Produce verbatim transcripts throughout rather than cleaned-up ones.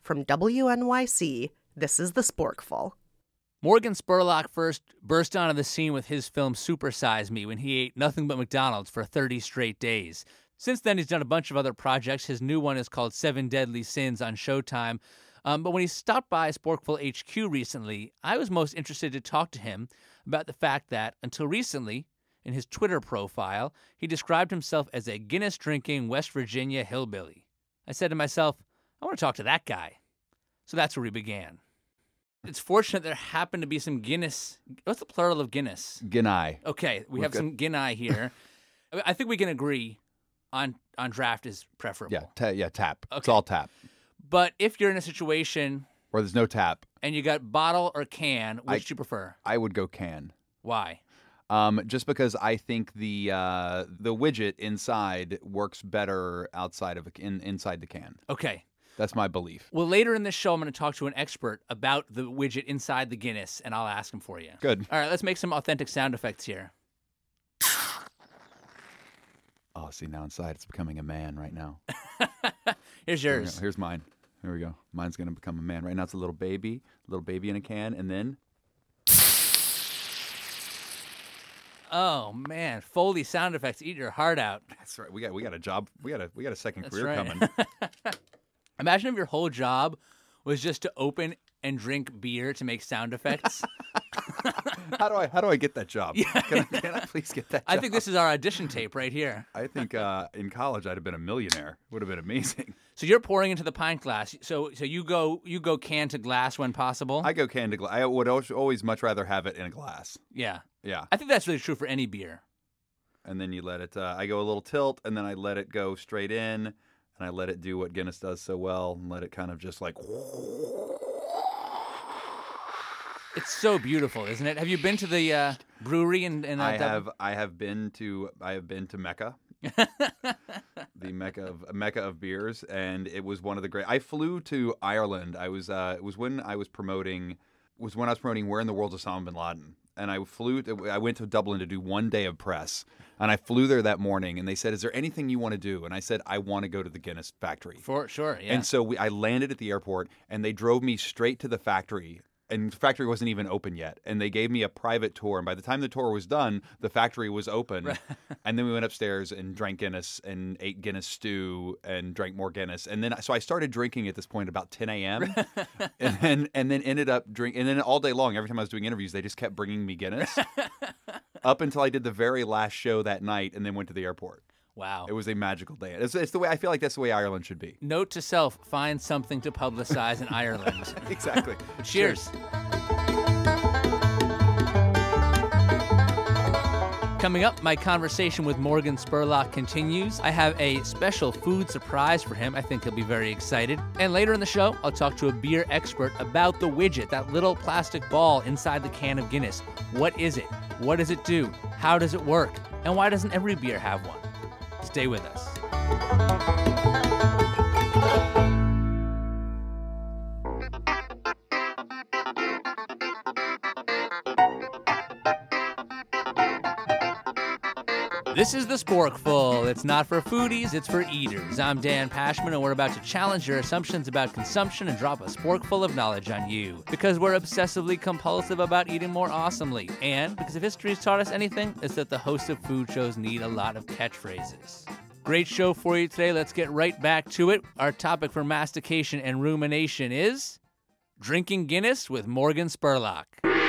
From W N Y C, this is The Sporkful. Morgan Spurlock first burst onto the scene with his film Super Size Me when he ate nothing but McDonald's for thirty straight days. Since then, he's done a bunch of other projects. His new one is called Seven Deadly Sins on Showtime. Um, but when he stopped by Sporkful H Q recently, I was most interested to talk to him about the fact that, until recently, in his Twitter profile, he described himself as a Guinness-drinking West Virginia hillbilly. I said to myself, I want to talk to that guy. So that's where we began. It's fortunate there happened to be some Guinness. What's the plural of Guinness? Guinea. Okay, we We've have got- some Guinea here. I think we can agree on on draft is preferable. Yeah, ta- yeah, tap. It's Okay. all tap. But if you're in a situation Or there's no tap, and you got bottle or can, which I- do you prefer? I would go can. Why? Um, just because I think the uh, the widget inside works better outside of a, in, inside the can. Okay. That's my belief. Well, later in this show, I'm going to talk to an expert about the widget inside the Guinness, and I'll ask him for you. Good. All right, let's make some authentic sound effects here. Oh, see, now inside it's becoming a man right now. Here's Here we yours. go. Here's mine. Here we go. Mine's going to become a man. Right now it's a little baby, little baby in a can, and then Oh, man. Foley sound effects. Eat your heart out. that's right. We got we got a job. We got a we got a second That's career right. coming. Imagine if your whole job was just to open and drink beer to make sound effects. How do I how do I get that job? Yeah. Can, I, can I please get that job? I think this is our audition tape right here. I think uh, in college I'd have been a millionaire. Would have been amazing. So you're pouring into the pint glass. So so you go you go can to glass when possible. I go can to glass. I would always- always much rather have it in a glass. yeah, Yeah. I think that's really true for any beer. And then you let it, uh, I go a little tilt, and then I let it go straight in, and I let it do what Guinness does so well, and let it kind of just like, It's so beautiful, isn't it? Have you been to the uh, brewery in, in uh, I Dublin? have, I have been to, I have been to Mecca, the Mecca of Mecca of beers, and it was one of the great. I flew to Ireland. I was, uh, it was when I was promoting, was when I was promoting Where in the World's Osama bin Laden. And I flew. To, I went to Dublin to do one day of press, and I flew there that morning. And they said, "Is there anything you want to do?" And I said, "I want to go to the Guinness factory." For sure, yeah. And so we, I landed at the airport, and they drove me straight to the factory. And the factory wasn't even open yet. And they gave me a private tour. And by the time the tour was done, the factory was open. And then we went upstairs and drank Guinness and ate Guinness stew and drank more Guinness. And then so I started drinking at this point about ten a.m. and then and then ended up drinking. And then all day long, every time I was doing interviews, they just kept bringing me Guinness up until I did the very last show that night, and then went to the airport. Wow. It was a magical day. It's, it's the way I feel like that's the way Ireland should be. Note to self: find something to publicize in Ireland. Exactly. Cheers. Coming up, my conversation with Morgan Spurlock continues. I have a special food surprise for him. I think he'll be very excited. And later in the show, I'll talk to a beer expert about the widget, that little plastic ball inside the can of Guinness. What is it? What does it do? How does it work? And why doesn't every beer have one? Stay with us. This is The Sporkful. It's not for foodies, it's for eaters. I'm Dan Pashman, and we're about to challenge your assumptions about consumption and drop a sporkful of knowledge on you. Because we're obsessively compulsive about eating more awesomely. And because if history's taught us anything, it's that the hosts of food shows need a lot of catchphrases. Great show for you today. Let's get right back to it. Our topic for mastication and rumination is drinking Guinness with Morgan Spurlock.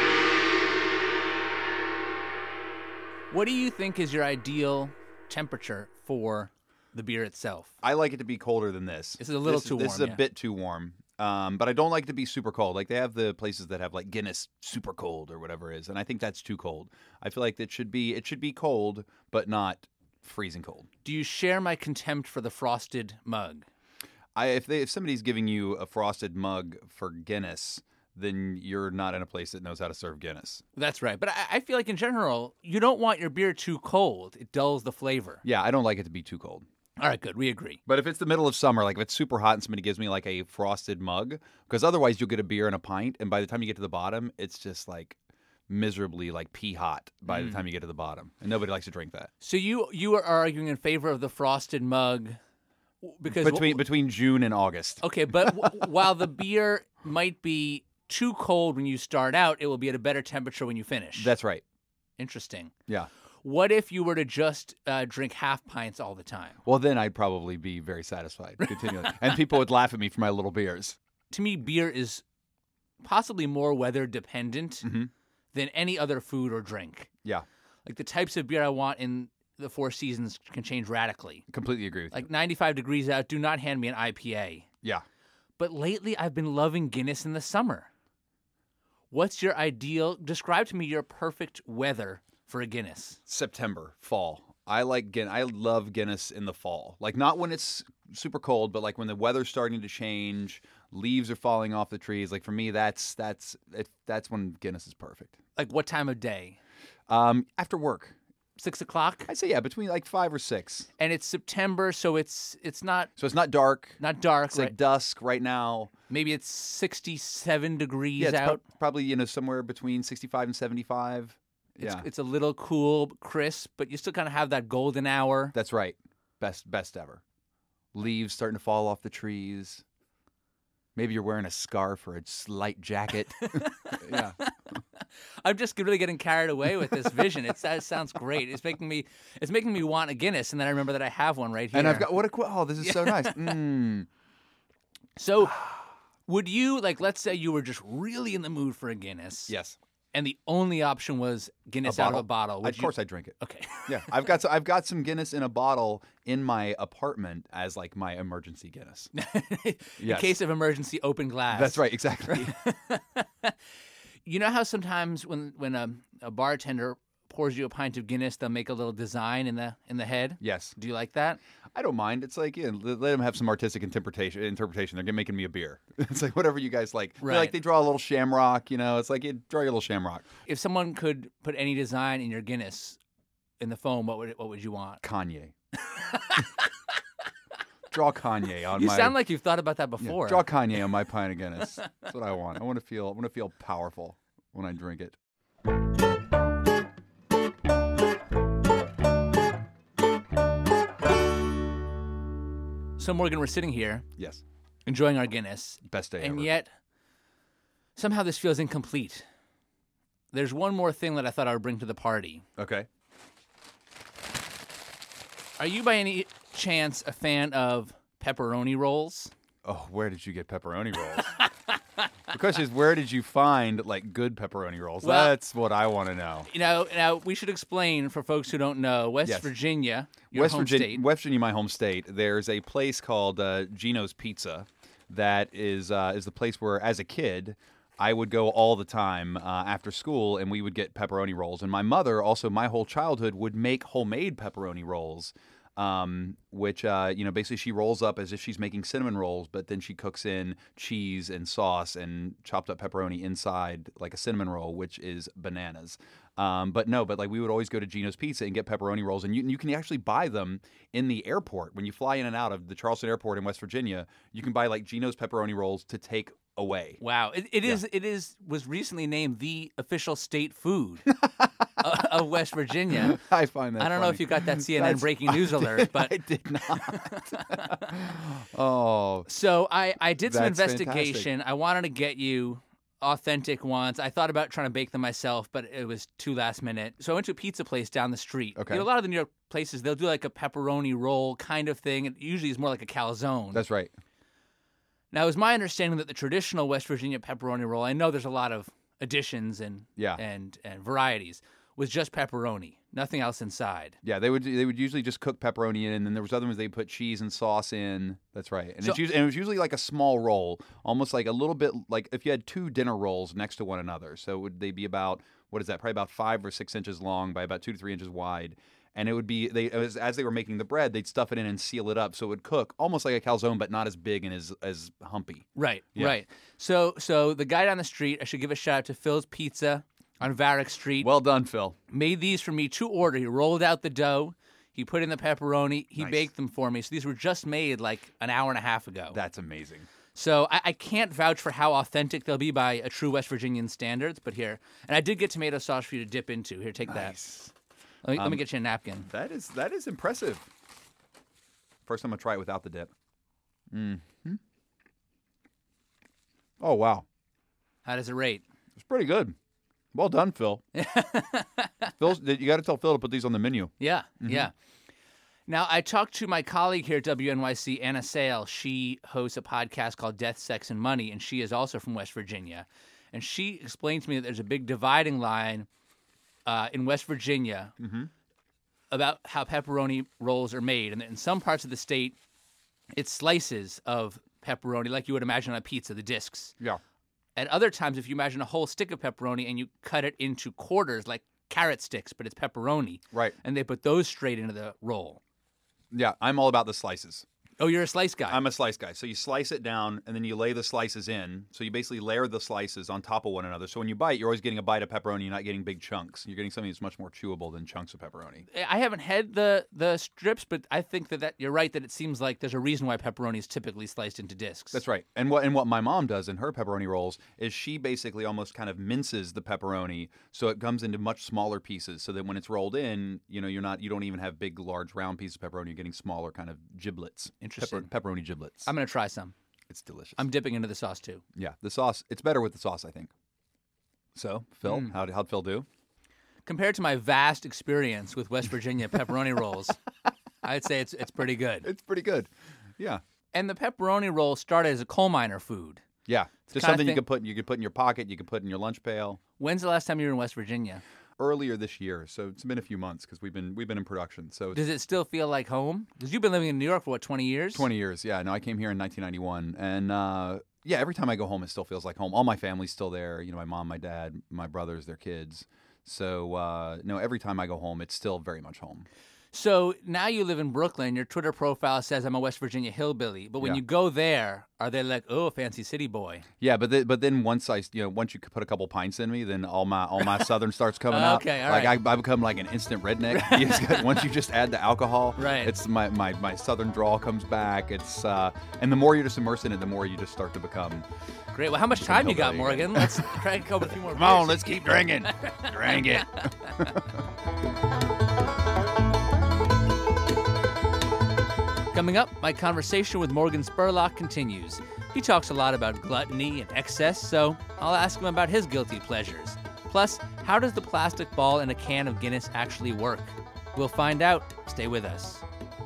What do you think is your ideal temperature for the beer itself? I like it to be colder than this. This is a little This- too This warm, is a yeah. bit too warm. Um, but I don't like it to be super cold. Like they have the places that have like Guinness super cold or whatever it is, and I think that's too cold. I feel like it should be it should be cold, but not freezing cold. Do you share my contempt for the frosted mug? I if they if somebody's giving you a frosted mug for Guinness, then you're not in a place that knows how to serve Guinness. That's right. But I, I feel like in general, you don't want your beer too cold. It dulls the flavor. Yeah, I don't like it to be too cold. All right, good. We agree. But if it's the middle of summer, like if it's super hot and somebody gives me like a frosted mug, because otherwise you'll get a beer in a pint, and by the time you get to the bottom, it's just like miserably like pea hot by the time you get to the bottom, and nobody likes to drink that. So you you are arguing in favor of the frosted mug because between between June and August. Okay, but w- while the beer might be too cold when you start out, it will be at a better temperature when you finish. That's right. Interesting. Yeah. What if you were to just uh, drink half pints all the time? Well, then I'd probably be very satisfied continually, and people would laugh at me for my little beers. To me, beer is possibly more weather dependent Mm-hmm. than any other food or drink. Yeah, Like the types of beer I want in the four seasons can change radically. completely agree with Like you. ninety-five degrees out, do not hand me an I P A. Yeah. But lately, I've been loving Guinness in the summer. What's your ideal? Describe to me your perfect weather for a Guinness. September, fall. I like Guinness. I love Guinness in the fall. Like not when it's super cold, but like when the weather's starting to change, leaves are falling off the trees. Like for me, that's that's it, that's when Guinness is perfect. Like what time of day? Um, after work, Six o'clock, I'd say yeah, between like five or six. and it's September, so it's it's not So it's not dark. not dark. It's Right? like dusk right now. Maybe it's sixty-seven degrees Yeah, it's out. prob- probably you know somewhere between sixty-five and seventy-five. It's, Yeah, it's a little cool, crisp, but you still kind of have that golden hour. that's right. Best best ever. Leaves starting to fall off the trees. Maybe you're wearing a scarf or a slight jacket. Yeah. I'm just really getting carried away with this vision. It's, that sounds great. It's making me it's making me want a Guinness, and then I remember that I have one right here. And I've got what a qu- oh, this is so nice. Mm. So, would you like? Let's say you were just really in the mood for a Guinness. Yes. And the only option was Guinness out of a bottle. Would Of you- course, I drink it. Okay. Yeah, I've got so, I've got some Guinness in a bottle in my apartment as like my emergency Guinness. In Yes. case of emergency, open glass. That's right, exactly. You know how sometimes when when a, a bartender pours you a pint of Guinness, they'll make a little design in the in the head. Yes, Do you like that? I don't mind. It's like yeah, let let them have some artistic interpretation. Interpretation. They're making me a beer. It's like whatever you guys like. They're Right. Like they draw a little shamrock. You know, it's like you draw your little shamrock. If someone could put any design in your Guinness in the foam, what would it, what would you want? Kanye. Draw Kanye on You my. sound like you've thought about that yeah, before. draw Kanye on my pint of Guinness. That's what I want. I want to feel. I want to feel powerful when I drink it. So Morgan, we're sitting here Yes, enjoying our Guinness, best day and ever. yet somehow this feels incomplete. There's one more thing that I thought I would bring to the party. Okay. Are you by any chance a fan of pepperoni rolls? Oh, where did you get pepperoni rolls? The question is, where did you find like good pepperoni rolls? Well- That's what I want to know. You know, now we should explain for folks who don't know. West Yes. Virginia, your West home Virginia, state. West Virginia, my home state. There's a place called uh, Gino's Pizza that is uh, is the place where, as a kid, I would go all the time uh, after school, and we would get pepperoni rolls. And my mother, also my whole childhood, would make homemade pepperoni rolls. Um, which uh, you know, basically she rolls up as if she's making cinnamon rolls, but then she cooks in cheese and sauce and chopped up pepperoni inside like a cinnamon roll, which is bananas. Um, but no, but like we would always go to Gino's Pizza and get pepperoni rolls, and you you can actually buy them in the airport when you fly in and out of the Charleston Airport in West Virginia. You can buy like Gino's pepperoni rolls to take away. Wow, it, it Yeah. is it is was recently named the official state food of, of West Virginia. I find that. I don't know funny. if you got that C N N That's- breaking news I alert, did- but I did not. oh, so I, I did some That's investigation. I wanted to get you authentic ones. I thought about trying to bake them myself, but it was too last minute. So I went to a pizza place down the street. Okay. You know, a lot of the New York places, they'll do like a pepperoni roll kind of thing. It usually is more like a calzone. that's right. Now, it was my understanding that the traditional West Virginia pepperoni roll, I know there's a lot of additions and Yeah. and and varieties, was just pepperoni, nothing else inside. Yeah, they would they would usually just cook pepperoni in, and then there was other ones they put cheese and sauce in. That's right, and So- it's usually, and it was usually like a small roll, almost like a little bit like if you had two dinner rolls next to one another. So would they be about what is that? Probably about five or six inches long by about two to three inches wide. And it would be they as, as they were making the bread, they'd stuff it in and seal it up so it would cook almost like a calzone, but not as big and as as humpy. Right, Yeah. right. So so the guy down the street, I should give a shout out to Phil's Pizza on Varick Street. Well done, Phil. Made these for me to order. He rolled out the dough. He put in the pepperoni. He Nice. baked them for me. So these were just made like an hour and a half ago. That's amazing. So I, I can't vouch for how authentic they'll be by a true West Virginian standards, but here. And I did get tomato sauce for you to dip into. Here, take that. Nice. Let me, let me Um, get you a napkin. That is that is impressive. First, I'm gonna try it without the dip. Mm-hmm. Oh wow, How does it rate? it's pretty good. Well done, Phil. Phil, you got to tell Phil to put these on the menu. Yeah, Mm-hmm. yeah. Now, I talked to my colleague here at W N Y C, Anna Sale. She hosts a podcast called Death, Sex, and Money, and she is also from West Virginia. And she explained to me that there's a big dividing line uh, in West Virginia Mm-hmm. about how pepperoni rolls are made. And in some parts of the state, it's slices of pepperoni, like you would imagine on a pizza, the discs. Yeah. At other times, if you imagine a whole stick of pepperoni and you cut it into quarters, like carrot sticks, but it's pepperoni. Right. And they put those straight into the roll. Yeah, I'm all about the slices. Oh, you're a slice guy. I'm a slice guy. So you slice it down, and then you lay the slices in. So you basically layer the slices on top of one another. So when you bite, you're always getting a bite of pepperoni. You're not getting big chunks. You're getting something that's much more chewable than chunks of pepperoni. I haven't had the the strips, but I think that, that you're right that it seems like there's a reason why pepperoni is typically sliced into discs. That's right. And what and what my mom does in her pepperoni rolls is she basically almost kind of minces the pepperoni so it comes into much smaller pieces. So that when it's rolled in, you know, you're not you don't even have big, large, round pieces of pepperoni. You're getting smaller kind of giblets. Interesting. Pepper, pepperoni giblets. I'm going to try some. It's delicious. I'm dipping into the sauce, too. Yeah, the sauce. It's better with the sauce, I think. So, Phil, Mm. how'd, how'd Phil do? Compared to my vast experience with West Virginia pepperoni rolls, I'd say it's it's pretty good. It's pretty good. Yeah. And the pepperoni roll started as a coal miner food. Yeah. Just kinda something you thing- could put you could put in your pocket, you could put in your lunch pail. When's the last time you were in West Virginia? Earlier this year, so it's been a few months because we've been we've been in production. So it's Does it still feel like home? Because you've been living in New York for, what, twenty years? twenty years. Yeah, no, I came here in nineteen ninety-one, and uh, yeah, every time I go home, it still feels like home. All my family's still there. You know, my mom, my dad, my brothers, their kids. So uh, no, every time I go home, it's still very much home. So now you live in Brooklyn. Your Twitter profile says I'm a West Virginia hillbilly. But when Yeah. you go there, are they like, oh, fancy city boy? Yeah, but the, but then once I you know once you put a couple pints in me, then all my all my southern starts coming out. Okay, all like right. I, I become like an instant redneck. You just got- once you just add the alcohol, Right. It's my, my, my southern drawl comes back. It's uh, and the more you're just immersed in it, the more you just start to become. Great. Well, how much time you got, hillbilly Morgan? again. Let's crank open a few more Come on, beers. let's keep drinking. Drink it. Coming up, my conversation with Morgan Spurlock continues. He talks a lot about gluttony and excess, so I'll ask him about his guilty pleasures. Plus, how does the plastic ball in a can of Guinness actually work? We'll find out. Stay with us.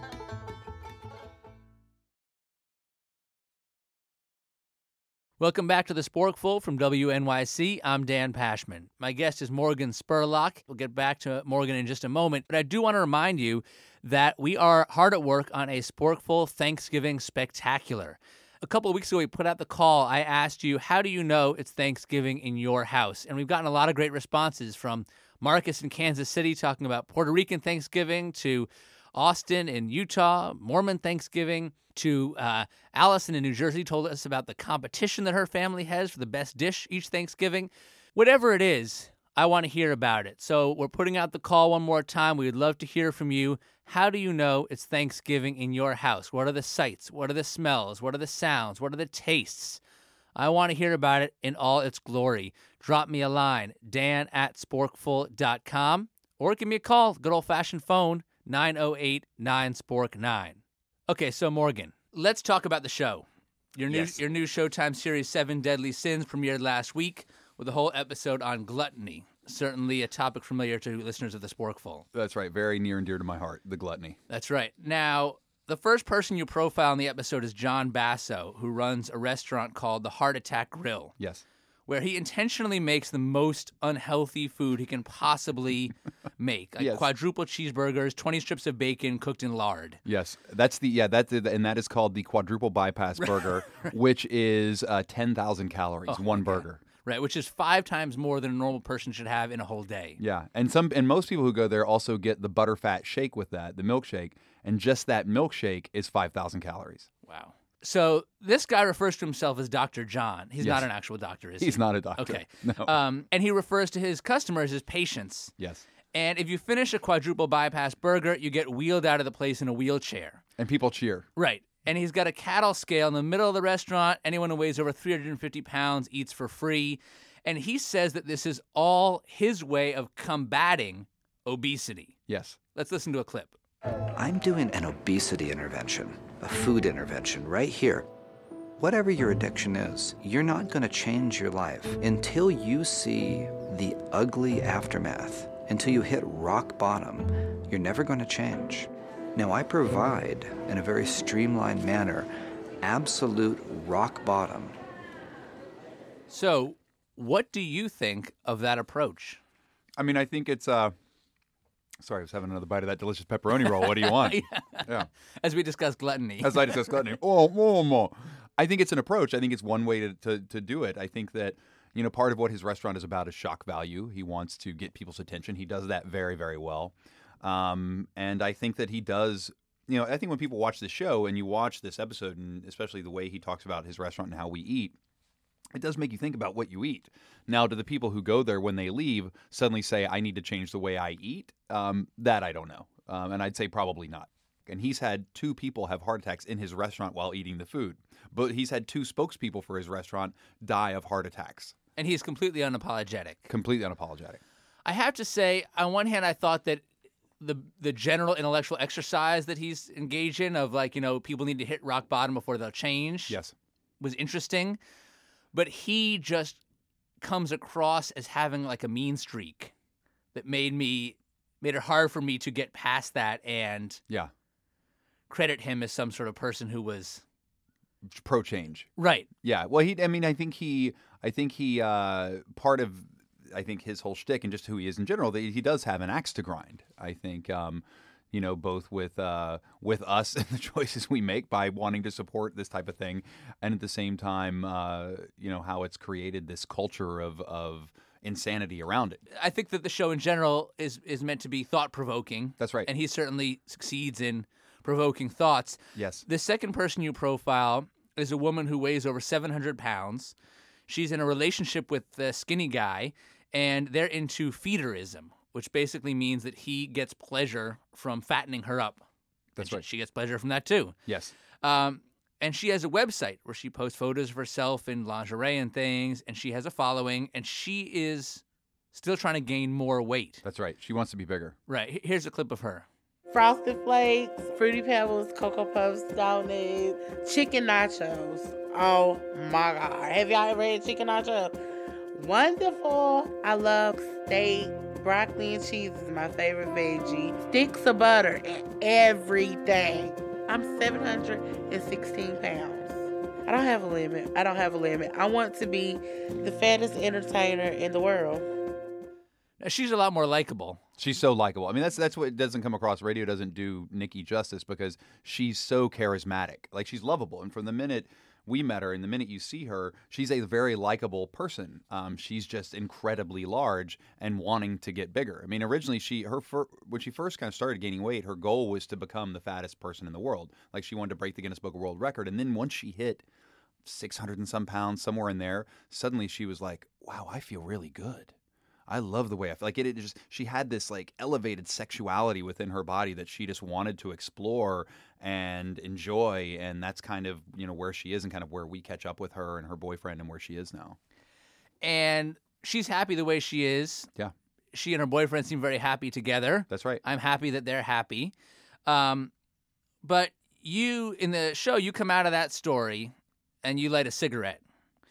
Welcome back to the Sporkful from W N Y C. I'm Dan Pashman. My guest is Morgan Spurlock. We'll get back to Morgan in just a moment, but I do want to remind you that we are hard at work on a Sporkful Thanksgiving Spectacular. A couple of weeks ago, we put out the call. I asked you, how do you know it's Thanksgiving in your house? And we've gotten a lot of great responses from Marcus in Kansas City talking about Puerto Rican Thanksgiving to Austin in Utah, Mormon Thanksgiving, to uh, Allison in New Jersey told us about the competition that her family has for the best dish each Thanksgiving. Whatever it is, I want to hear about it. So we're putting out the call one more time. We would love to hear from you. How do you know it's Thanksgiving in your house? What are the sights? What are the smells? What are the sounds? What are the tastes? I want to hear about it in all its glory. Drop me a line, dan at sporkful dot com, or give me a call, good old-fashioned phone, nine oh eight, nine spork nine. Okay, so Morgan, let's talk about the show. Your new Yes. your new Showtime series, Seven Deadly Sins, premiered last week with a whole episode on gluttony. Certainly a topic familiar to listeners of the Sporkful. That's right. Very near and dear to my heart, the gluttony. That's right. Now, the first person you profile in the episode is John Basso, who runs a restaurant called the Heart Attack Grill, Yes. where he intentionally makes the most unhealthy food he can possibly make. Like Yes. quadruple cheeseburgers, twenty strips of bacon cooked in lard. Yes, that's the yeah that and that is called the quadruple bypass burger, which is uh, ten thousand calories, Oh, one my God. burger. Right, which is five times more than a normal person should have in a whole day. Yeah, and some and most people who go there also get the butterfat shake with that, the milkshake, and just that milkshake is five thousand calories. Wow. So this guy refers to himself as Doctor John. He's Yes. not an actual doctor, is he? He's not a doctor. Okay. No. Um, and he refers to his customers as patients. Yes. And if you finish a quadruple bypass burger, you get wheeled out of the place in a wheelchair. And people cheer. Right. And he's got a cattle scale in the middle of the restaurant. Anyone who weighs over three hundred fifty pounds eats for free. And he says that this is all his way of combating obesity. Yes. Let's listen to a clip. I'm doing an obesity intervention, a food intervention right here. Whatever your addiction is, you're not going to change your life until you see the ugly aftermath. Until you hit rock bottom, you're never going to change. Now, I provide, in a very streamlined manner, absolute rock bottom. So, what do you think of that approach? I mean, I think it's, uh, sorry, I was having another bite of that delicious pepperoni roll. What do you want? yeah. Yeah. As we discussed gluttony. As I discussed gluttony. Oh, oh, oh. I think it's an approach. I think it's one way to, to, to do it. I think that, you know, part of what his restaurant is about is shock value. He wants to get people's attention. He does that very, very well. Um, and I think that he does, you know, I think when people watch this show and you watch this episode, and especially the way he talks about his restaurant and how we eat, it does make you think about what you eat. Now, do the people who go there when they leave suddenly say, I need to change the way I eat? Um, that I don't know. Um, and I'd say probably not. And he's had two people have heart attacks in his restaurant while eating the food. But he's had two spokespeople for his restaurant die of heart attacks. And he's completely unapologetic. Completely unapologetic. I have to say, on one hand, I thought that the the general intellectual exercise that he's engaged in of, like, you know, people need to hit rock bottom before they'll change Yes. was interesting. But he just comes across as having like a mean streak that made me made it hard for me to get past that and Yeah. credit him as some sort of person who was Pro change. right. Yeah. Well, he, I mean, I think he, I think he, uh, part of, I think his whole shtick and just who he is in general, that he does have an axe to grind. I think, um, you know, both with uh, with us and the choices we make by wanting to support this type of thing, and at the same time, uh, you know, how it's created this culture of of insanity around it. I think that the show in general is is meant to be thought provoking. That's right. And he certainly succeeds in provoking thoughts. Yes. The second person you profile is a woman who weighs over seven hundred pounds. She's in a relationship with the skinny guy, and they're into feederism, which basically means that he gets pleasure from fattening her up. That's And right. She, she gets pleasure from that too. Yes. Um, and she has a website where she posts photos of herself in lingerie and things, and she has a following, and she is still trying to gain more weight. That's right. She wants to be bigger. Right. H- Here's a clip of her. Frosted Flakes, Fruity Pebbles, Cocoa Puffs, donuts, chicken nachos. Oh my God. Have y'all ever had chicken nachos? Wonderful. I love steak. Broccoli and cheese is my favorite veggie. Sticks of butter and everything. I'm seven hundred sixteen pounds. I don't have a limit. I don't have a limit. I want to be the fattest entertainer in the world. Now, she's a lot more likable. She's so likable. I mean, that's that's what doesn't come across. Radio doesn't do Nikki justice because she's so charismatic. Like, she's lovable. And from the minute we met her and the minute you see her, she's a very likable person. Um, she's just incredibly large and wanting to get bigger. I mean, originally, she her fir- when she first kind of started gaining weight, her goal was to become the fattest person in the world. Like, she wanted to break the Guinness Book of World Record. And then once she hit six hundred and some pounds, somewhere in there, suddenly she was like, wow, I feel really good. I love the way I feel. Like, it, it just, she had this like elevated sexuality within her body that she just wanted to explore and enjoy. And that's kind of, you know, where she is and kind of where we catch up with her and her boyfriend and where she is now. And she's happy the way she is. Yeah. She and her boyfriend seem very happy together. That's right. I'm happy that they're happy. Um, but you, in the show, you come out of that story and you light a cigarette.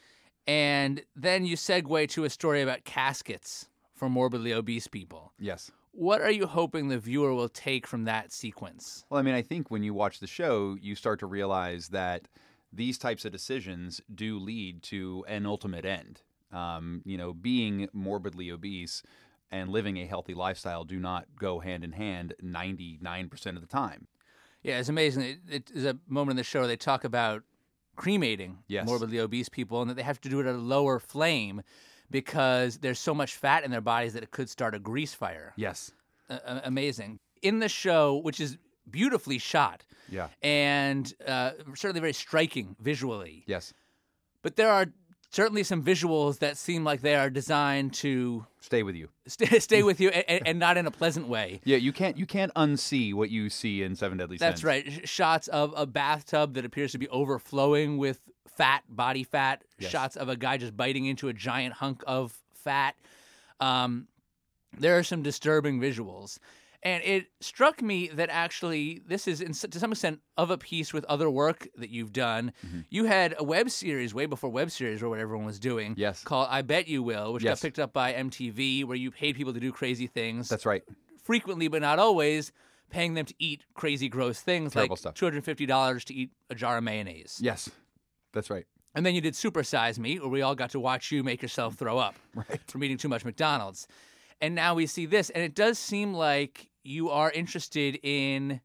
And then you segue to a story about caskets for morbidly obese people. Yes. What are you hoping the viewer will take from that sequence? Well, I mean, I think when you watch the show, you start to realize that these types of decisions do lead to an ultimate end. Um, you know, being morbidly obese and living a healthy lifestyle do not go hand in hand ninety-nine percent of the time. Yeah, it's amazing. It, it is a moment in the show where they talk about cremating Yes. morbidly obese people and that they have to do it at a lower flame because there's so much fat in their bodies that it could start a grease fire. Yes. Uh, amazing. In the show, which is beautifully shot Yeah. and uh, certainly very striking visually, Yes. but there are certainly some visuals that seem like they are designed to Stay with you. stay, stay with you and, and not in a pleasant way. Yeah, you can't you can't unsee what you see in Seven Deadly Sins. That's right. Sh- Shots of a bathtub that appears to be overflowing with fat, body fat. Yes. Shots of a guy just biting into a giant hunk of fat. Um, there are some disturbing visuals. And it struck me that actually this is, in, to some extent, of a piece with other work that you've done. Mm-hmm. You had a web series way before web series or what everyone was doing yes. called I Bet You Will, which yes. got picked up by M T V, where you paid people to do crazy things. That's right. Frequently, but not always, paying them to eat crazy, gross things. Terrible like stuff. two hundred fifty dollars to eat a jar of mayonnaise. Yes, that's right. And then you did Super Size Me, where we all got to watch you make yourself throw up right. from eating too much McDonald's. And now we see this, and it does seem like you are interested in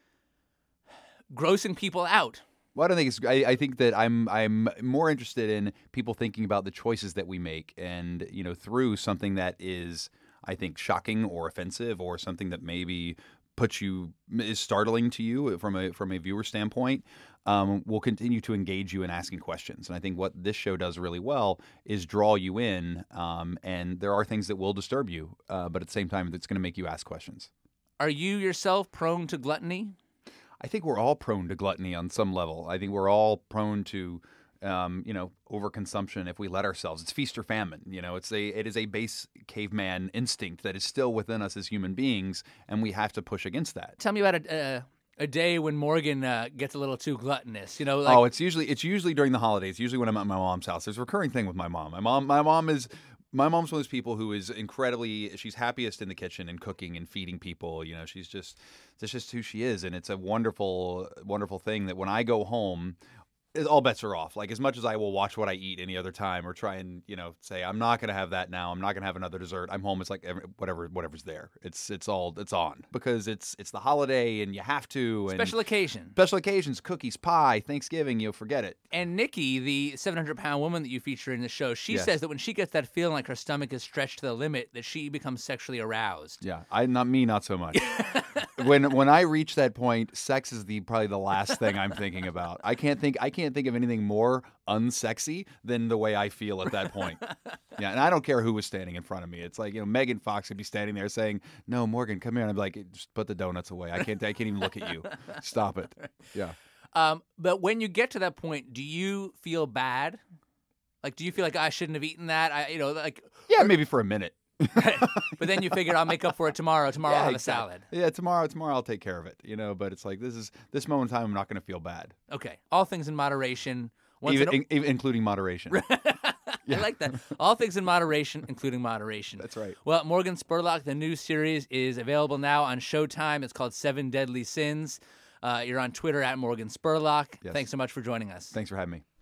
grossing people out. Well, I don't think it's. I, I think that I'm. I'm more interested in people thinking about the choices that we make, and you know, through something that is, I think, shocking or offensive, or something that maybe puts you is startling to you from a from a viewer standpoint. Um, will continue to engage you in asking questions, and I think what this show does really well is draw you in. Um, and there are things that will disturb you, uh, but at the same time, it's going to make you ask questions. Are you yourself prone to gluttony? I think we're all prone to gluttony on some level. I think we're all prone to, um, you know, overconsumption if we let ourselves. It's feast or famine. You know, it's a it is a base caveman instinct that is still within us as human beings, and we have to push against that. Tell me about a uh, a day when Morgan uh, gets a little too gluttonous. You know, like... oh, it's usually it's usually during the holidays. Usually when I'm at my mom's house. There's a recurring thing with my mom. My mom, my mom is. My mom's one of those people who is incredibly, she's happiest in the kitchen and cooking and feeding people. You know, she's just, that's just who she is. And it's a wonderful, wonderful thing that when I go home, it, all bets are off. Like, as much as I will watch what I eat any other time or try and, you know, say, I'm not going to have that now. I'm not going to have another dessert. I'm home. It's like every, whatever, whatever's there. It's, it's all, it's on because it's, it's the holiday and you have to. And special occasion. Special occasions, cookies, pie, Thanksgiving, you'll forget it. And Nikki, the seven hundred pound woman that you feature in the show, she yes. says that when she gets that feeling like her stomach is stretched to the limit, that she becomes sexually aroused. Yeah, I not me, not so much. when when I reach that point, sex is the probably the last thing I'm thinking about. I can't think I can't think of anything more unsexy than the way I feel at that point. Yeah, and I don't care who was standing in front of me. It's like, you know, Megan Fox could be standing there saying, "No, Morgan, come here," and I'd be like, "Just put the donuts away. I can't I can't even look at you. Stop it." Yeah. Um, but when you get to that point, do you feel bad? Like, do you feel like I shouldn't have eaten that? I, you know, like yeah, or, maybe for a minute. Right. But then you figure I'll make up for it tomorrow. Tomorrow yeah, I'll have exactly. a salad. Yeah, tomorrow, tomorrow I'll take care of it. You know, but it's like this is this moment in time, I'm not going to feel bad. Okay, all things in moderation. Once even, it... in, including moderation. Yeah. I like that. All things in moderation, including moderation. That's right. Well, Morgan Spurlock, the new series is available now on Showtime. It's called Seven Deadly Sins. Uh, you're on Twitter at Morgan Spurlock. Yes. Thanks so much for joining us. Thanks for having me.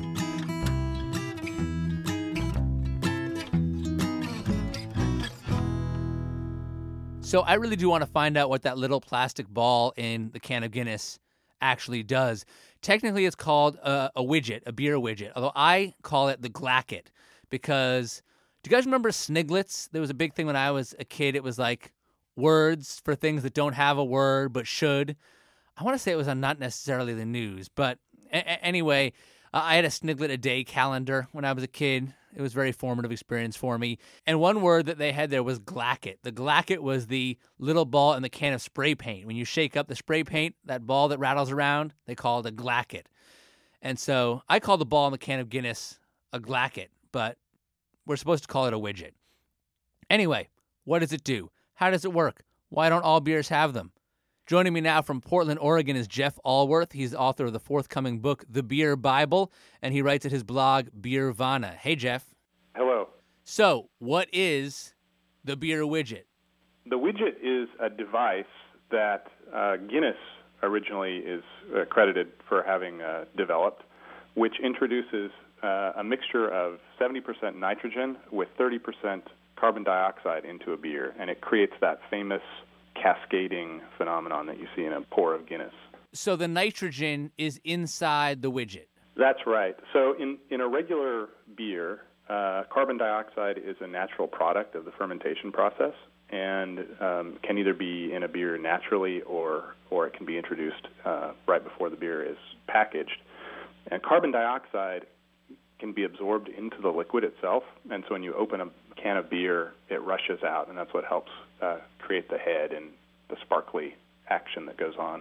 So I really do want to find out what that little plastic ball in the can of Guinness actually does. Technically, it's called a, a widget, a beer widget, although I call it the Glacket because do you guys remember Sniglets? There was a big thing when I was a kid. It was like words for things that don't have a word but should. I want to say it was on not necessarily the news, but a- a- anyway, uh, I had a Sniglet a day calendar when I was a kid. It was a very formative experience for me. And one word that they had there was Glacket. The Glacket was the little ball in the can of spray paint. When you shake up the spray paint, that ball that rattles around, they call it a Glacket. And so I call the ball in the can of Guinness a Glacket, but we're supposed to call it a widget. Anyway, what does it do? How does it work? Why don't all beers have them? Joining me now from Portland, Oregon is Jeff Allworth. He's the author of the forthcoming book, The Beer Bible, and he writes at his blog, Beervana. Hey, Jeff. Hello. So, what is the beer widget? The widget is a device that uh, Guinness originally is uh, credited for having uh, developed, which introduces uh, a mixture of seventy percent nitrogen with thirty percent carbon dioxide into a beer, and it creates that famous cascading phenomenon that you see in a pour of Guinness. So the nitrogen is inside the widget? That's right. So in, in a regular beer, uh, carbon dioxide is a natural product of the fermentation process and um, can either be in a beer naturally or, or it can be introduced uh, right before the beer is packaged. And carbon dioxide can be absorbed into the liquid itself, and so when you open a can of beer, it rushes out, and that's what helps uh, create the head and the sparkly action that goes on.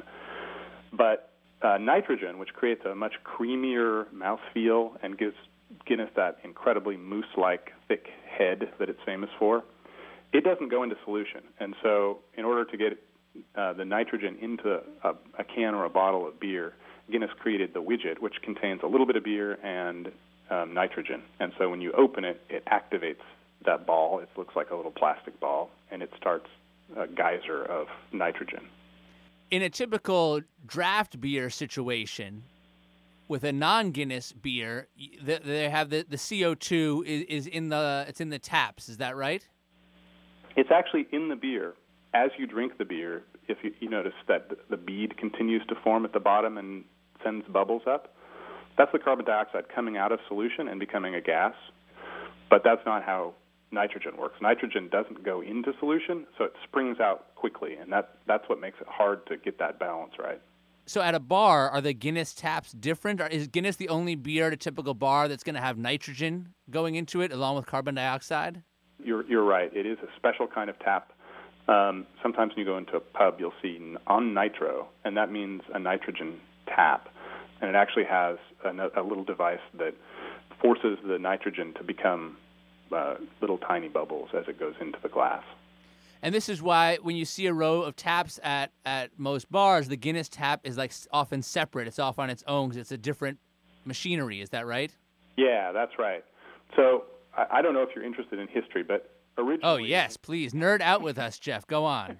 But uh, nitrogen, which creates a much creamier mouthfeel and gives Guinness that incredibly mousse-like thick head that it's famous for, it doesn't go into solution. And so in order to get uh, the nitrogen into a, a can or a bottle of beer, Guinness created the widget, which contains a little bit of beer and um, nitrogen. And so when you open it, it activates that ball. It looks like a little plastic ball, and it starts a geyser of nitrogen. In a typical draft beer situation, with a non-Guinness beer, they have the, the C O two is, is in the it's in the taps. Is that right? It's actually in the beer. As you drink the beer, if you, you notice that the bead continues to form at the bottom and sends bubbles up, that's the carbon dioxide coming out of solution and becoming a gas. But that's not how nitrogen works. Nitrogen doesn't go into solution, so it springs out quickly, and that that's what makes it hard to get that balance right. So at a bar, are the Guinness taps different? Or is Guinness the only beer at a typical bar that's going to have nitrogen going into it along with carbon dioxide? You're you're right. It is a special kind of tap. Um, sometimes when you go into a pub, you'll see on nitro, and that means a nitrogen tap. And it actually has a, a little device that forces the nitrogen to become uh, little tiny bubbles as it goes into the glass. And this is why when you see a row of taps at, at most bars, the Guinness tap is like often separate. It's off on its own because it's a different machinery. Is that right? Yeah, that's right. So I, I don't know if you're interested in history, but originally... Oh, yes, please. Nerd out with us, Jeff. Go on.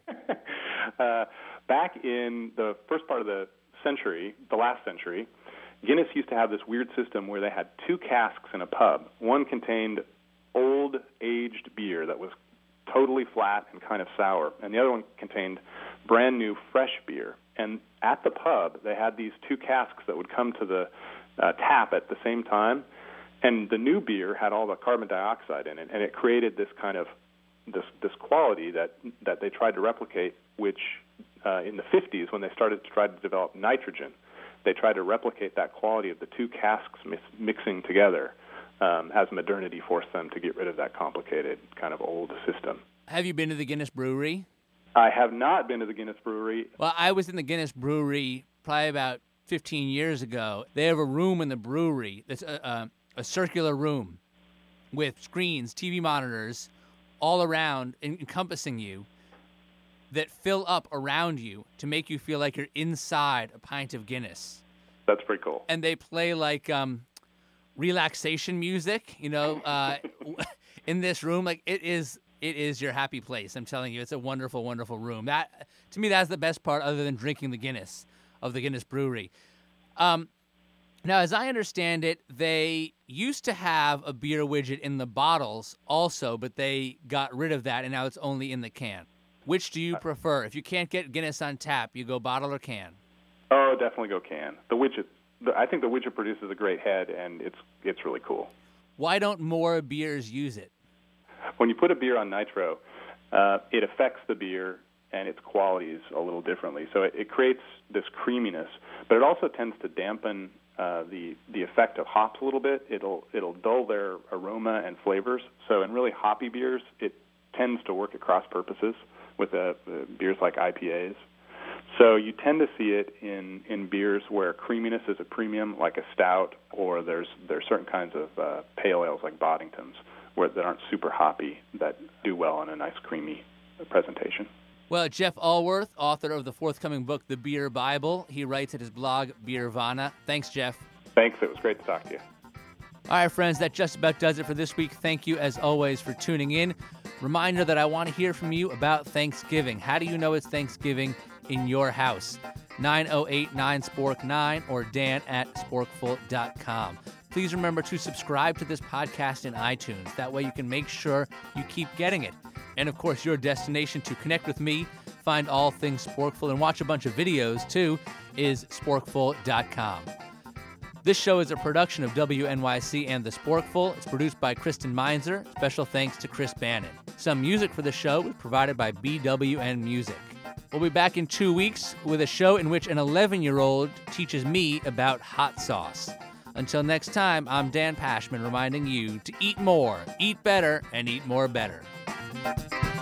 uh, back in the first part of the century, the last century, Guinness used to have this weird system where they had two casks in a pub. One contained old, aged beer that was totally flat and kind of sour, and the other one contained brand new fresh beer. And at the pub, they had these two casks that would come to the uh, tap at the same time, and the new beer had all the carbon dioxide in it, and it created this kind of this this quality that that they tried to replicate, which uh, in the fifties, when they started to try to develop nitrogen, they tried to replicate that quality of the two casks mis- mixing together. Um, as modernity forced them to get rid of that complicated kind of old system. Have you been to the Guinness Brewery? I have not been to the Guinness Brewery. Well, I was in the Guinness Brewery probably about fifteen years ago. They have a room in the brewery that's a, a, a circular room with screens, T V monitors, all around, encompassing you, that fill up around you to make you feel like you're inside a pint of Guinness. That's pretty cool. And they play like... Um, relaxation music, you know, uh, in this room. Like it is, it is your happy place. I'm telling you, it's a wonderful, wonderful room. That, to me, that's the best part, other than drinking the Guinness of the Guinness Brewery. Um, now, as I understand it, they used to have a beer widget in the bottles also, but they got rid of that, and now it's only in the can. Which do you prefer? If you can't get Guinness on tap, you go bottle or can? Oh, definitely go can. The widget. I think the widget produces a great head, and it's it's really cool. Why don't more beers use it? When you put a beer on nitro, uh, it affects the beer and its qualities a little differently. So it, it creates this creaminess, but it also tends to dampen uh, the the effect of hops a little bit. It'll it'll dull their aroma and flavors. So in really hoppy beers, it tends to work at cross purposes with uh, beers like I P As. So you tend to see it in, in beers where creaminess is a premium, like a stout, or there's there's certain kinds of uh, pale ales like Boddingtons, where that aren't super hoppy, that do well in a nice creamy presentation. Well, Jeff Allworth, author of the forthcoming book, The Beer Bible, he writes at his blog, Beervana. Thanks, Jeff. Thanks. It was great to talk to you. All right, friends, that just about does it for this week. Thank you, as always, for tuning in. Reminder that I want to hear from you about Thanksgiving. How do you know it's Thanksgiving in your house? nine oh eight nine spork nine or dan at sporkful dot com. Please remember to subscribe to this podcast in iTunes. That way you can make sure you keep getting it. And, of course, your destination to connect with me, find all things Sporkful, and watch a bunch of videos, too, is sporkful dot com. This show is a production of W N Y C and The Sporkful. It's produced by Kristen Meinzer. Special thanks to Chris Bannon. Some music for the show was provided by B W N Music. We'll be back in two weeks with a show in which an eleven-year-old teaches me about hot sauce. Until next time, I'm Dan Pashman reminding you to eat more, eat better, and eat more better.